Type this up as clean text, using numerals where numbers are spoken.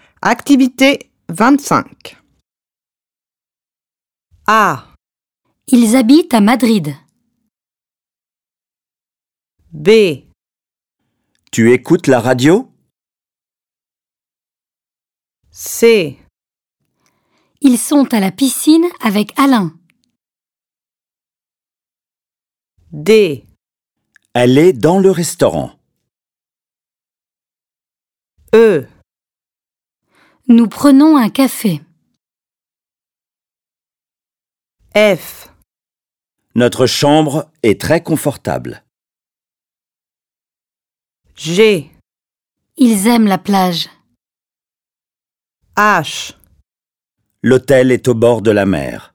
Activité 25. A. Ils habitent à Madrid. B. Tu écoutes la radio? C. Ils sont à la piscine avec Alain. D. Elle est dans le restaurant. E. Nous prenons un café. F. Notre chambre est très confortable. G. Ils aiment la plage. H. L'hôtel est au bord de la mer.